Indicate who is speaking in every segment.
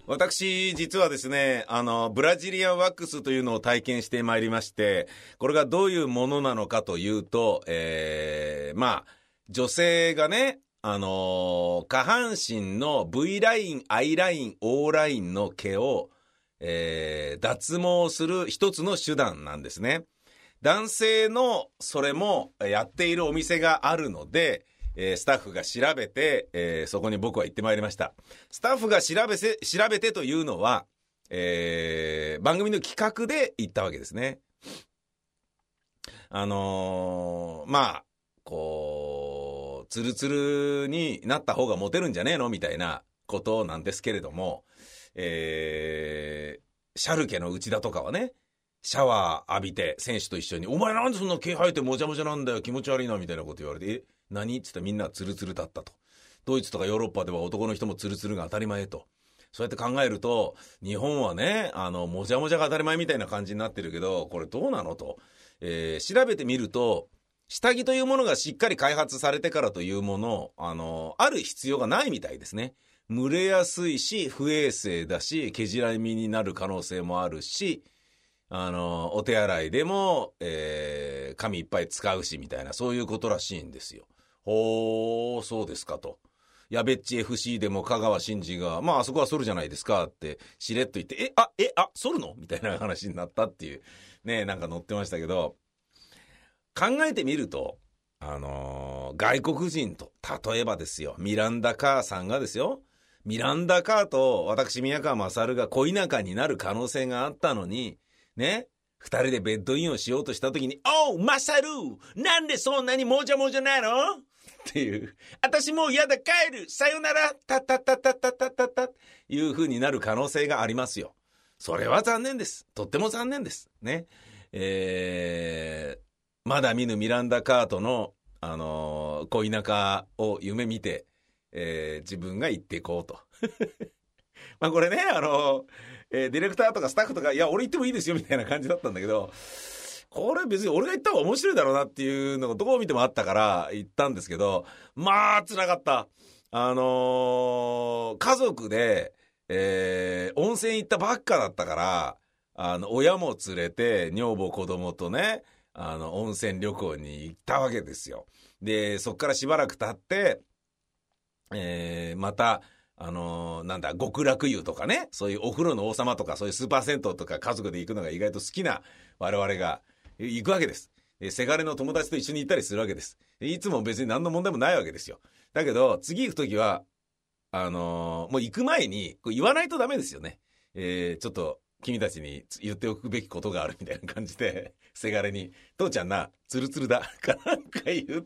Speaker 1: 私、実はですね、ブラジリアンワックスというのを体験してまいりまして、これがどういうものなのかというと、女性がね、下半身の V ライン、I ライン、O ラインの毛を、脱毛する一つの手段なんですね。男性のそれもやっているお店があるので、スタッフが調べて、そこに僕は行ってまいりました。スタッフが調べてというのは、番組の企画で行ったわけですね。ツルツルになった方がモテるんじゃねえのみたいなことなんですけれども、シャルケの内田とかはね、シャワー浴びて選手と一緒に、お前なんでそんな毛生えてもじゃもじゃなんだよ、気持ち悪いなみたいなこと言われて、何って言ったらみんなツルツルだったと。ドイツとかヨーロッパでは男の人もツルツルが当たり前と。そうやって考えると、日本はね、もじゃもじゃが当たり前みたいな感じになってるけど、これどうなのと。調べてみると、下着というものがしっかり開発されてからというもの、ある必要がないみたいですね。蒸れやすいし、不衛生だし、毛じらみになる可能性もあるし、お手洗いでも、紙いっぱい使うし、みたいな、そういうことらしいんですよ。ほー、そうですかと。やべっち FC でも香川真司が、あそこは剃るじゃないですかって、しれっと言って、剃るのみたいな話になったっていう、ね、なんか載ってましたけど、考えてみると、外国人と、例えばですよ、ミランダ・カーさんがですよ、ミランダ・カーと私、宮川勝が恋仲になる可能性があったのに、ね、二人でベッドインをしようとしたときに、おう、マサルなんでそんなにもじゃもじゃなのっていう、私もうやだ、帰るさよならたたたたたたたたいう風になる可能性がありますよ。それは残念です。とっても残念です。ね。まだ見ぬミランダ・カートの、恋仲を夢見て、自分が行っていこうと。これね、ディレクターとかスタッフとか、いや、俺行ってもいいですよ、みたいな感じだったんだけど、これ別に俺が行った方が面白いだろうなっていうのがどこを見てもあったから行ったんですけど、辛かった。家族で、温泉行ったばっかだったから、親も連れて、女房子供とね、温泉旅行に行ったわけですよ。で、そっからしばらく経って、また、極楽湯とかね、そういうお風呂の王様とか、そういうスーパー銭湯とか家族で行くのが意外と好きな我々が行くわけです。せがれの友達と一緒に行ったりするわけです。いつも別に何の問題もないわけですよ。だけど、次行くときは、もう行く前に、これ言わないとダメですよね。ちょっと、君たちに言っておくべきことがあるみたいな感じで、せがれに、父ちゃんな、ツルツルだ、かなんか言って、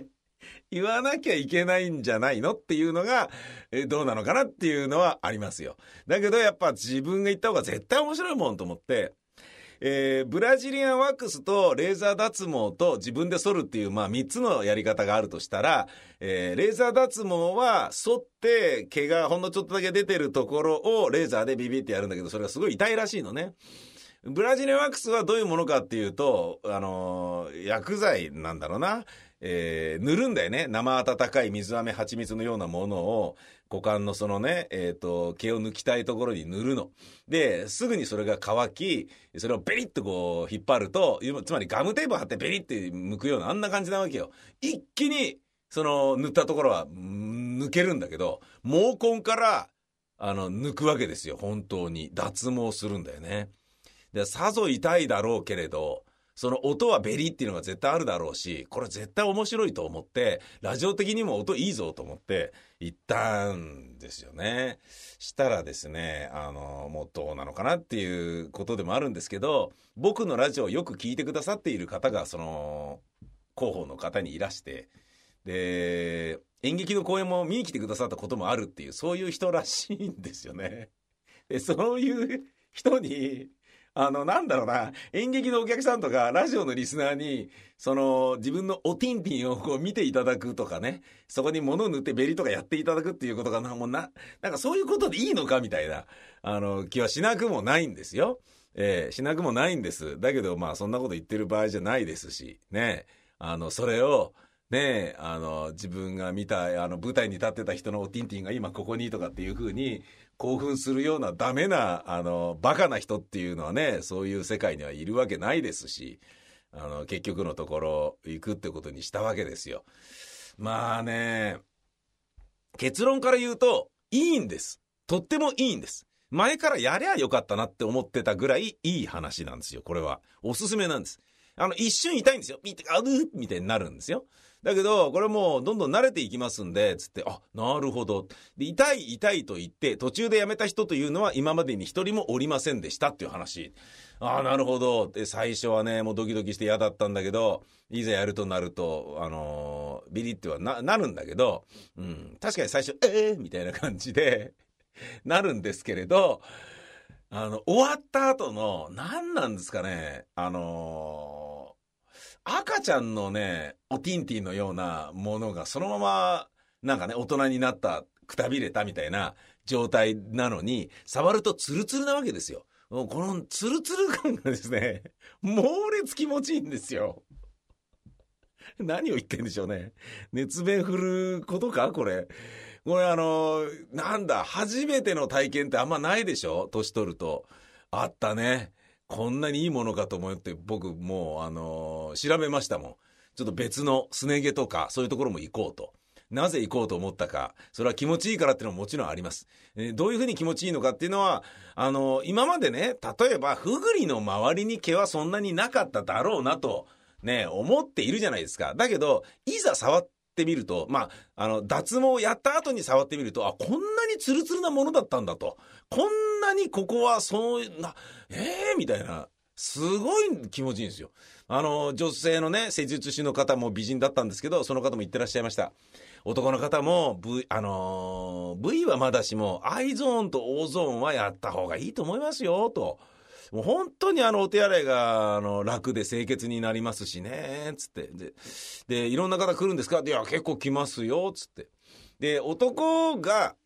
Speaker 1: 言わなきゃいけないんじゃないのっていうのが、どうなのかなっていうのはありますよ。だけどやっぱ自分が言った方が絶対面白いもんと思って、ブラジリアンワックスとレーザー脱毛と自分で剃るっていう、3つのやり方があるとしたら、レーザー脱毛は剃って毛がほんのちょっとだけ出てるところをレーザーでビビってやるんだけど、それがすごい痛いらしいのね。ブラジリアンワックスはどういうものかっていうと、薬剤なんだろうな。塗るんだよね。生温かい水飴蜂蜜のようなものを股間のそのね、毛を抜きたいところに塗るの。で、すぐにそれが乾き、それをベリッとこう引っ張ると、つまりガムテープ貼ってベリッて剥くようなあんな感じなわけよ。一気にその塗ったところは抜けるんだけど、毛根から抜くわけですよ。本当に脱毛するんだよね。で、さぞ痛いだろうけれど、その音はベリっていうのが絶対あるだろうし、これ絶対面白いと思って、ラジオ的にも音いいぞと思って行ったんですよね。したらですね、もうどうなのかなっていうことでもあるんですけど、僕のラジオをよく聞いてくださっている方が、その、広報の方にいらして、で、演劇の公演も見に来てくださったこともあるっていう、そういう人らしいんですよね。で、そういう人に、なんだろうな、演劇のお客さんとか、ラジオのリスナーに、自分のおティンティンをこう見ていただくとかね、そこに物を塗ってベリとかやっていただくっていうことがなんかそういうことでいいのかみたいな、気はしなくもないんですよ。しなくもないんです。だけど、そんなこと言ってる場合じゃないですし、ね、それを、自分が見た、舞台に立ってた人のおティンティンが今ここにとかっていう風に、 興奮するようなダメな、バカな人っていうのはね、そういう世界にはいるわけないですし、結局のところ行くってことにしたわけですよ。まあね、結論から言うと、いいんです。とってもいいんです。前からやりゃよかったなって思ってたぐらいいい話なんですよ。これは。おすすめなんです。一瞬痛いんですよ。みたいになるんですよ。だけど、これもうどんどん慣れていきますんで、つって、なるほど。で、痛いと言って、途中でやめた人というのは今までに一人もおりませんでしたっていう話。なるほど。で、最初はね、もうドキドキして嫌だったんだけど、いざやるとなると、ビリってはなるんだけど、確かに最初、みたいな感じで、なるんですけれど、終わった後の、何なんですかね、赤ちゃんのね、おティンティのようなものがそのまま、なんかね、大人になった、くたびれたみたいな状態なのに、触るとツルツルなわけですよ。このツルツル感がですね、猛烈気持ちいいんですよ。何を言ってんでしょうね。熱弁振ることかこれ。これなんだ、初めての体験ってあんまないでしょ？年取ると。あったね。こんなにいいものかと思って僕もう調べましたもん。ちょっと別のすね毛とかそういうところも行こうと。なぜ行こうと思ったか。それは気持ちいいからっていうのももちろんあります。どういうふうに気持ちいいのかっていうのは、今までね、例えばフグリの周りに毛はそんなになかっただろうなと、ね、思っているじゃないですか。だけど、いざ触ってみると、脱毛やった後に触ってみると、こんなにツルツルなものだったんだと。こんなにここはみたいな。すごい気持ちいいんですよ。女性のね、施術師の方も美人だったんですけど、その方も言ってらっしゃいました。男の方も、V はまだしも、I ゾーンと O ゾーンはやった方がいいと思いますよ、と。もう本当にお手洗いが楽で清潔になりますしね、つって。で、いろんな方来るんですか？いや、結構来ますよ、つって。で、男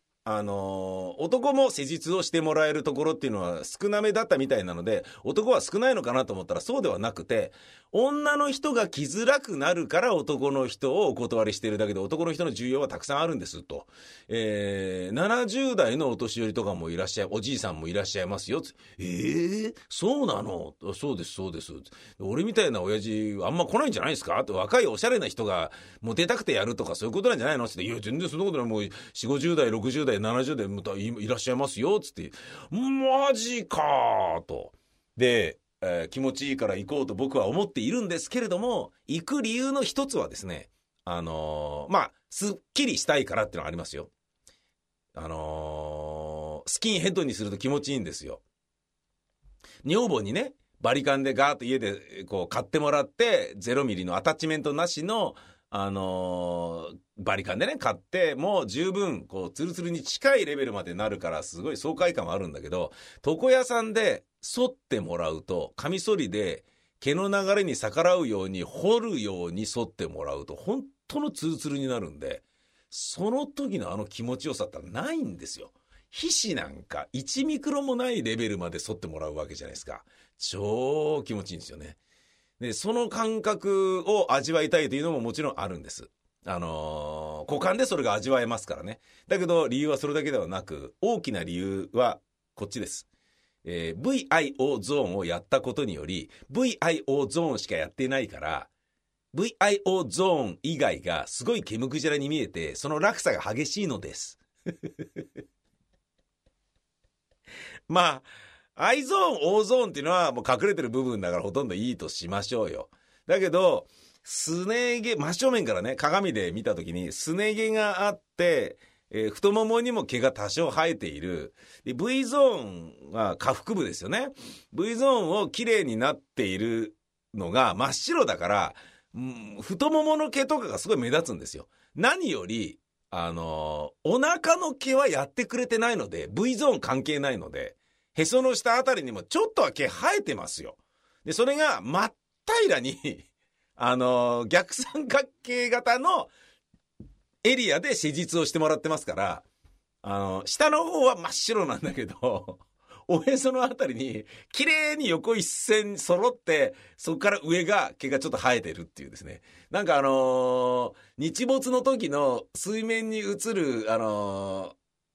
Speaker 1: も施術をしてもらえるところっていうのは少なめだったみたいなので、男は少ないのかなと思ったらそうではなくて、女の人が来づらくなるから男の人をお断りしているだけで、男の人の需要はたくさんあるんですと。70代のお年寄りとかもいらっしゃい、おじいさんもいらっしゃいますよ。そうなの？そうです、そうです。俺みたいな親父あんま来ないんじゃないですか？って若いおしゃれな人がモテたくてやるとかそういうことなんじゃないの？って言って、いや、全然そんなことない。もう4、50代、60代、70代またいらっしゃいますよ。つって、マジかーと。で、気持ちいいから行こうと僕は思っているんですけれども、行く理由の一つはですね、すっきりしたいからっていうのがありますよ。スキンヘッドにすると気持ちいいんですよ。女房にね、バリカンでガーッと家でこう買ってもらって、0ミリのアタッチメントなしの、バリカンでね、買って、もう十分、こう、ツルツルに近いレベルまでなるから、すごい爽快感はあるんだけど、床屋さんで剃ってもらうと、カミソリで毛の流れに逆らうように、掘るように剃ってもらうと、本当のツルツルになるんで、その時の気持ちよさってないんですよ。皮脂なんか1ミクロもないレベルまで剃ってもらうわけじゃないですか。超気持ちいいんですよね。で、その感覚を味わいたいというのももちろんあるんです。股間でそれが味わえますからね。だけど理由はそれだけではなく、大きな理由はこっちです。VIO ゾーンをやったことにより、VIO ゾーンしかやってないから、VIO ゾーン以外がすごい毛むくじゃらに見えて、その落差が激しいのです。まあ、I ゾーン、O ゾーンっていうのはもう隠れてる部分だからほとんどいいとしましょうよ。だけど、すね毛、真正面からね、鏡で見たときに、すね毛があって、太ももにも毛が多少生えている。で、V ゾーンは下腹部ですよね。V ゾーンを綺麗になっているのが真っ白だから、太ももの毛とかがすごい目立つんですよ。何より、お腹の毛はやってくれてないので、V ゾーン関係ないので、へその下あたりにもちょっとは毛生えてますよ。で、それが真っ平らに、逆三角形型のエリアで施術をしてもらってますから、下の方は真っ白なんだけど、おへそのあたりに綺麗に横一線揃って、そこから上が毛がちょっと生えてるっていうですね。なんか日没の時の水面に映る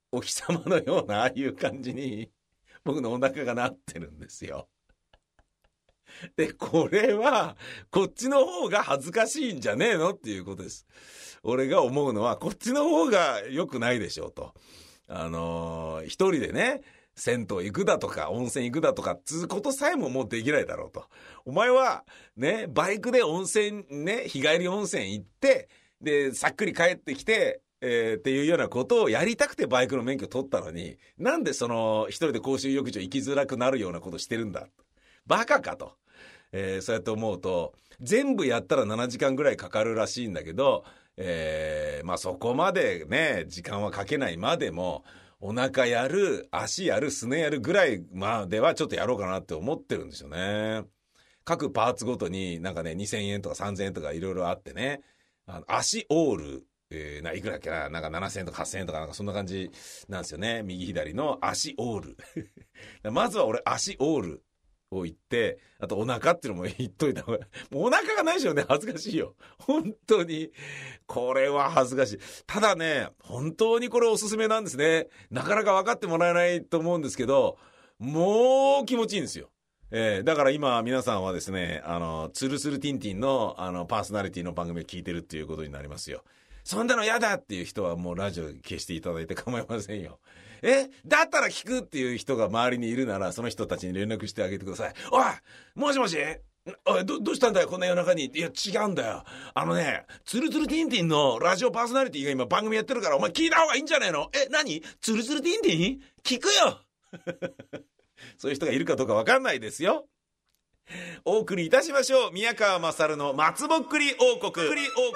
Speaker 1: お日様のようなああいう感じに僕のお腹がなってるんですよ。で、これはこっちの方が恥ずかしいんじゃねえのっていうことです。俺が思うのはこっちの方が良くないでしょうと。一人でね、銭湯行くだとか温泉行くだとかつうことさえももうできないだろうと。お前はね、バイクで温泉ね、日帰り温泉行ってでさっくり帰ってきて、っていうようなことをやりたくてバイクの免許取ったのに、なんでその一人で公衆浴場行きづらくなるようなことしてるんだ、バカかと、そうやって思うと、全部やったら7時間ぐらいかかるらしいんだけど、まあそこまでね時間はかけないまでも、お腹やる、足やる、すねやるぐらいまではちょっとやろうかなって思ってるんですよね。各パーツごとになんかね、2000円とか3000円とかいろいろあってね、足オール、いくらだっけな、なんか7000円とか8000円とかなんかそんな感じなんですよね。右左の足オールまずは俺足オールを言って、あとお腹っていうのも言っといた方が、もうお腹がないでしょうね。恥ずかしいよ本当に。これは恥ずかしい。ただね、本当にこれおすすめなんですね。なかなか分かってもらえないと思うんですけど、もう気持ちいいんですよ。だから今皆さんはですね、ツルツルティンティンのパーソナリティの番組を聞いてるっていうことになりますよ。そんなの嫌だっていう人はもうラジオ消していただいて構いませんよ。だったら聞くっていう人が周りにいるなら、その人たちに連絡してあげてください。おい、もしもし、おい、どうしたんだよこんな夜中に。いや違うんだよ、ツルツルティンティンのラジオパーソナリティが今番組やってるから、お前聞いた方がいいんじゃねえの。何ツルツルティンティン聞くよそういう人がいるかどうか分かんないですよ。お送りいたしましょう。宮川勝の松ぼっくり王国。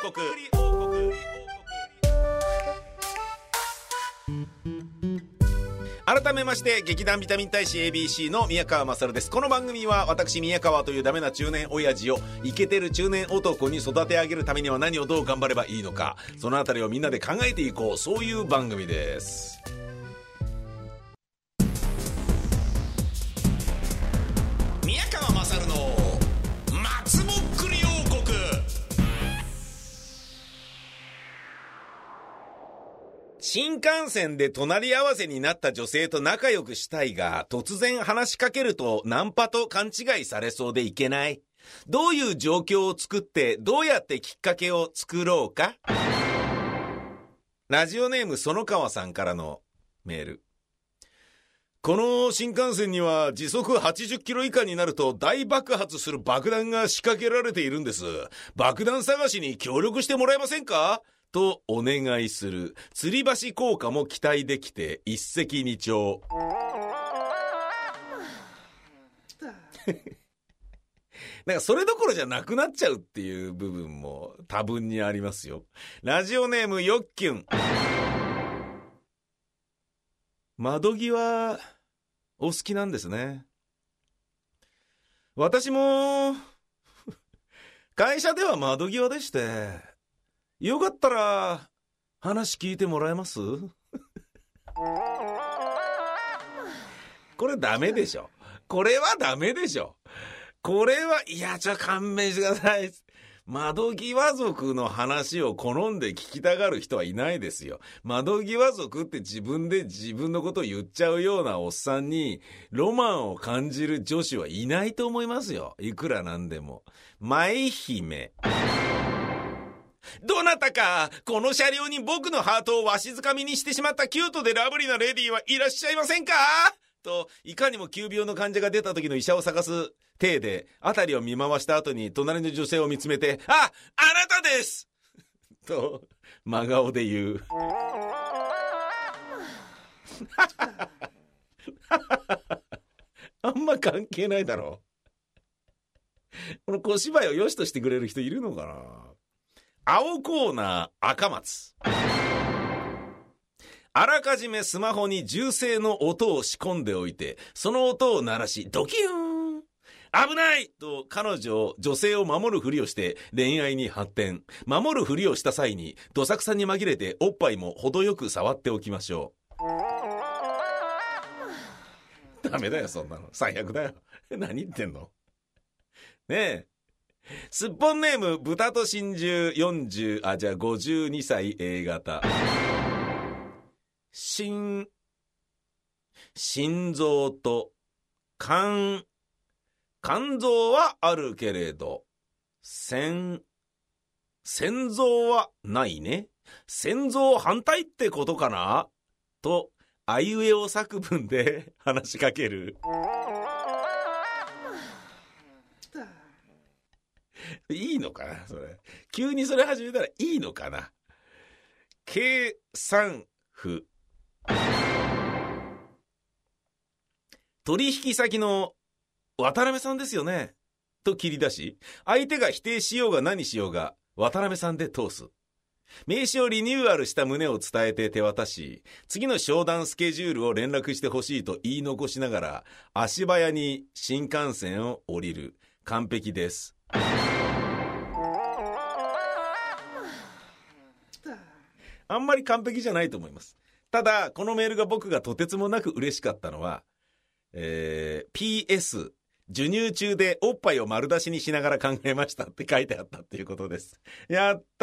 Speaker 1: 改めまして劇団ビタミン大使 ABC の宮川勝です。この番組は私宮川というダメな中年親父をイケてる中年男に育て上げるためには何をどう頑張ればいいのか、そのあたりをみんなで考えていこう、そういう番組です。宮川勝の松ぼっくり王国。新幹線で隣り合わせになった女性と仲良くしたいが、突然話しかけるとナンパと勘違いされそうでいけない。どういう状況を作ってどうやってきっかけを作ろうか。ラジオネーム園川さんからのメール。この新幹線には時速80キロ以下になると大爆発する爆弾が仕掛けられているんです。爆弾探しに協力してもらえませんかとお願いする。吊り橋効果も期待できて一石二鳥。なんかそれどころじゃなくなっちゃうっていう部分も多分にありますよ。ラジオネームよっきゅん。窓際お好きなんですね。私も会社では窓際でして、よかったら話聞いてもらえますこれダメでしょ。これはダメでしょ。これはいや、ちょっと勘弁してください。窓際族の話を好んで聞きたがる人はいないですよ。窓際族って自分で自分のことを言っちゃうようなおっさんにロマンを感じる女子はいないと思いますよ。いくらなんでも。舞姫。どなたかこの車両に僕のハートをわしづかみにしてしまったキュートでラブリーなレディーはいらっしゃいませんかと、いかにも急病の患者が出た時の医者を探す体で辺りを見回した後に隣の女性を見つめて、あなたですと真顔で言う。あんま関係ないだろ。この小芝居を良しとしてくれる人いるのかな。青コーナー赤松。あらかじめスマホに銃声の音を仕込んでおいて、その音を鳴らしドキューン危ないと女性を守るふりをして恋愛に発展。守るふりをした際にどさくさに紛れておっぱいも程よく触っておきましょう。ダメだよそんなの。最悪だよ。何言ってんのねえ。すっぽんネーム豚と真珠52歳 A 型。 心臓と肝臓はあるけれど、腎臓はないね。腎臓反対ってことかなと、あいうえお作文で話しかける。いいのかなそれ。急にそれ始めたらいいのかな。計算符。取引先の渡辺さんですよねと切り出し、相手が否定しようが何しようが渡辺さんで通す。名刺をリニューアルした旨を伝えて手渡し、次の商談スケジュールを連絡してほしいと言い残しながら足早に新幹線を降りる。完璧です。あんまり完璧じゃないと思います。ただこのメールが僕がとてつもなく嬉しかったのは、PS 授乳中でおっぱいを丸出しにしながら考えましたって書いてあったっていうことです。やった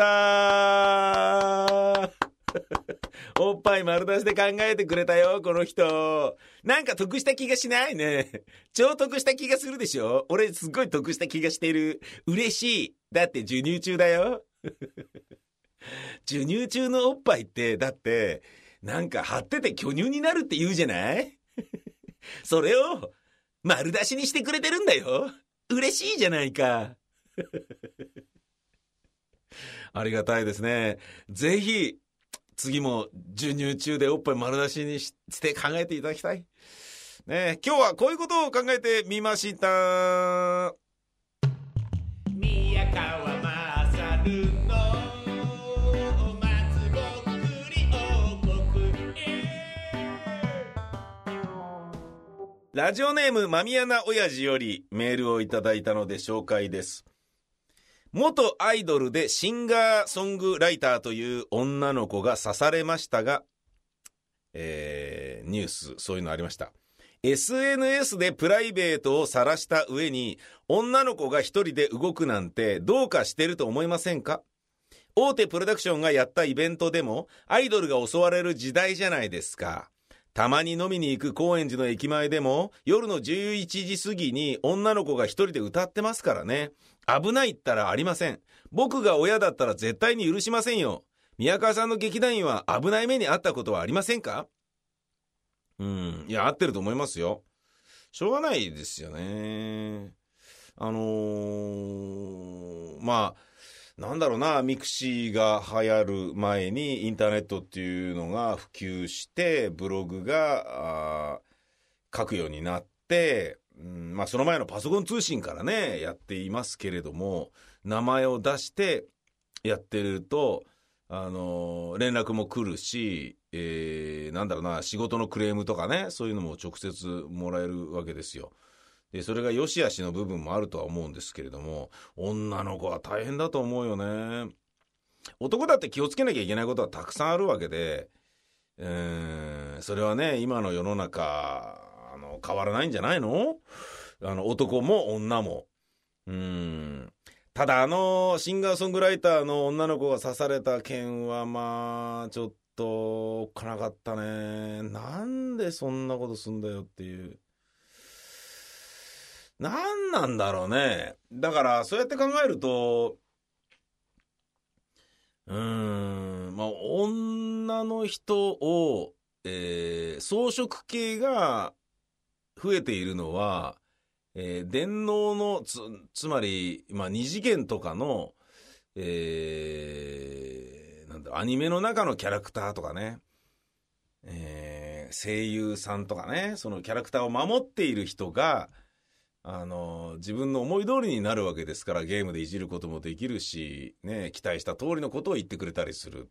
Speaker 1: ーおっぱい丸出しで考えてくれたよこの人。なんか得した気がしないね。超得した気がするでしょ。俺すっごい得した気がしてる。嬉しい。だって授乳中だよ授乳中のおっぱいってだってなんか張ってて巨乳になるって言うじゃないそれを丸出しにしてくれてるんだよ。嬉しいじゃないかありがたいですね。ぜひ次も授乳中でおっぱい丸出しにして考えていただきたいね。今日はこういうことを考えてみました。宮川まさるの松ぼっくり王国。ラジオネームまみやな親父よりメールをいただいたので紹介です。元アイドルでシンガーソングライターという女の子が刺されましたが、ニュースそういうのありました。 SNS でプライベートを晒した上に女の子が一人で動くなんてどうかしてると思いませんか？大手プロダクションがやったイベントでもアイドルが襲われる時代じゃないですか。たまに飲みに行く高円寺の駅前でも夜の11時過ぎに女の子が一人で歌ってますからね。危ないったらありません。僕が親だったら絶対に許しませんよ。宮川さんの劇団員は危ない目に遭ったことはありませんか？いや、合ってると思いますよ。しょうがないですよね。まあなんだろうな、ミクシーが流行る前にインターネットっていうのが普及してブログが書くようになって、まあその前のパソコン通信からねやっていますけれども、名前を出してやってると連絡も来るし、なんだろうな、仕事のクレームとかね、そういうのも直接もらえるわけですよ。でそれが良し悪しの部分もあるとは思うんですけれども、女の子は大変だと思うよね。男だって気をつけなきゃいけないことはたくさんあるわけで、それはね今の世の中変わらないんじゃないの？男も女も。ただシンガーソングライターの女の子が刺された件はまあちょっとおっかなかったね。なんでそんなことすんだよっていう。なんなんだろうね。だからそうやって考えるとまあ女の人を、草食系が増えているのは、電脳のつまり、まあ、二次元とかの、なんだアニメの中のキャラクターとかね、声優さんとかね、そのキャラクターを守っている人が自分の思い通りになるわけですから、ゲームでいじることもできるし、ね、期待した通りのことを言ってくれたりする。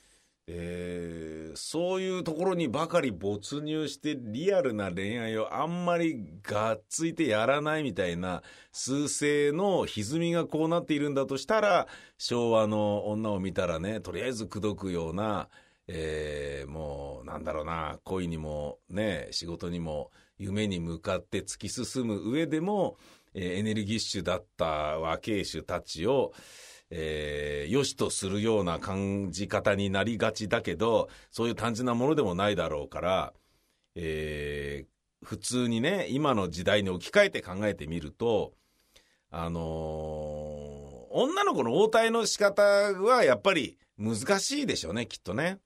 Speaker 1: そういうところにばかり没入してリアルな恋愛をあんまりがっついてやらないみたいな数勢の歪みがこうなっているんだとしたら、昭和の女を見たらね、とりあえず口説くような、もうなんだろうな、恋にもね仕事にも夢に向かって突き進む上でも、エネルギッシュだった若い種たちを良しとするような感じ方になりがちだけど、そういう単純なものでもないだろうから、普通にね、今の時代に置き換えて考えてみると、女の子の応対の仕方はやっぱり難しいでしょうね、きっとね。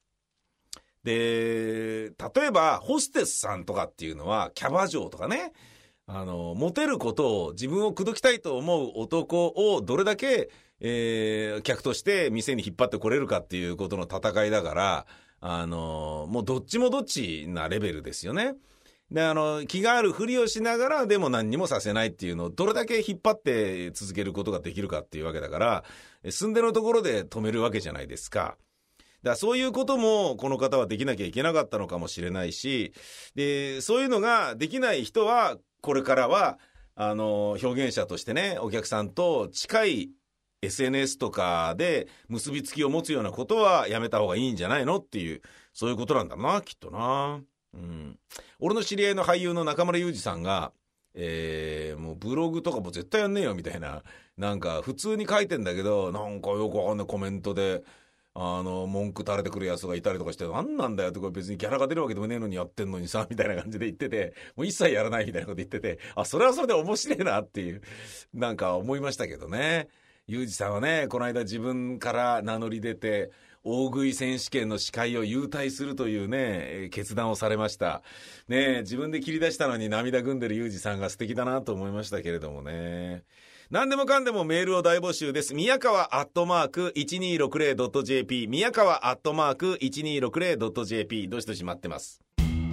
Speaker 1: で、例えばホステスさんとかっていうのはキャバ嬢とかね、モテることを自分を口説きたいと思う男をどれだけ、客として店に引っ張ってこれるかっていうことの戦いだから、もうどっちもどっちなレベルですよね。で、気があるふりをしながらでも何にもさせないっていうのをどれだけ引っ張って続けることができるかっていうわけだから、住んでのところで止めるわけじゃないですか。だからそういうこともこの方はできなきゃいけなかったのかもしれないし、で、そういうのができない人はこれからは表現者としてね、お客さんと近い SNS とかで結びつきを持つようなことはやめた方がいいんじゃないのっていう、そういうことなんだな、きっとな。俺の知り合いの俳優の中村雄二さんが、もうブログとかも絶対やんねえよみたいな、なんか普通に書いてんだけど、なんかよくわかんないコメントで文句垂れてくるやつがいたりとかして、なんなんだよって、これ別にギャラが出るわけでもねえのにやってんのにさみたいな感じで言ってて、もう一切やらないみたいなこと言ってて、それはそれで面白いなっていうなんか思いましたけどね。ユージさんはね、この間自分から名乗り出て大食い選手権の司会を優退するというね、決断をされましたね。自分で切り出したのに涙ぐんでるユージさんが素敵だなと思いましたけれどもね。何でもかんでもメールを大募集です。宮川@1260.jp、 宮川@1260.jp、 どしどし待ってます。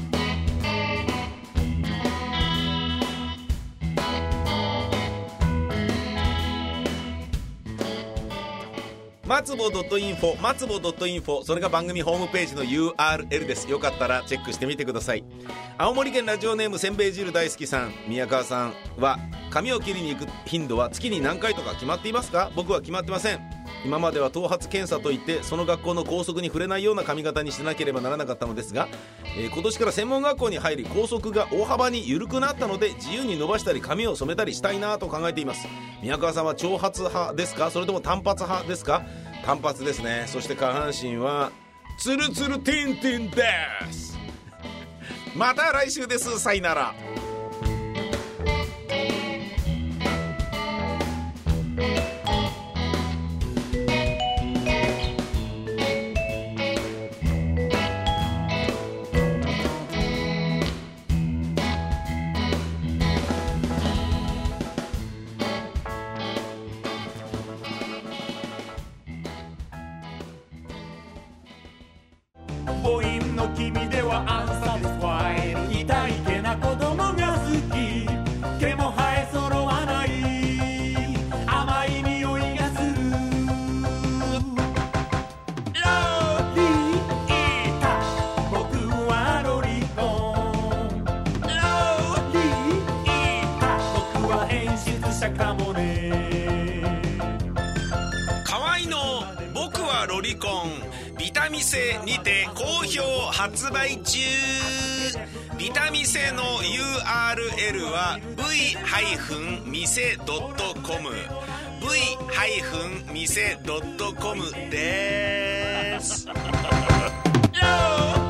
Speaker 1: 松ぼ.info、 松ぼ.info、 それが番組ホームページの URL です。よかったらチェックしてみてください。青森県ラジオネームせんべい汁大好きさん、宮川さんは髪を切りに行く頻度は月に何回とか決まっていますか？僕は決まってません。今までは頭髪検査といってその学校の校則に触れないような髪型にしなければならなかったのですが、今年から専門学校に入り校則が大幅に緩くなったので、自由に伸ばしたり髪を染めたりしたいなと考えています。宮川さんは長髪派ですか？それとも単発派ですか？単発ですね。そして下半身はツルツルティンティンです。また来週です。さよなら。
Speaker 2: 母音の君ではアンサティスファイル、痛い毛な子供が好き、毛も生え揃わない甘い匂いがする。ロリータ、僕はロリコン。ロリータ、僕は演出者かもね。
Speaker 1: 河合の僕はロリコン、ビタミセにて好評発売中。ビタミセの URL は v-mise.com、 v-mise.com です。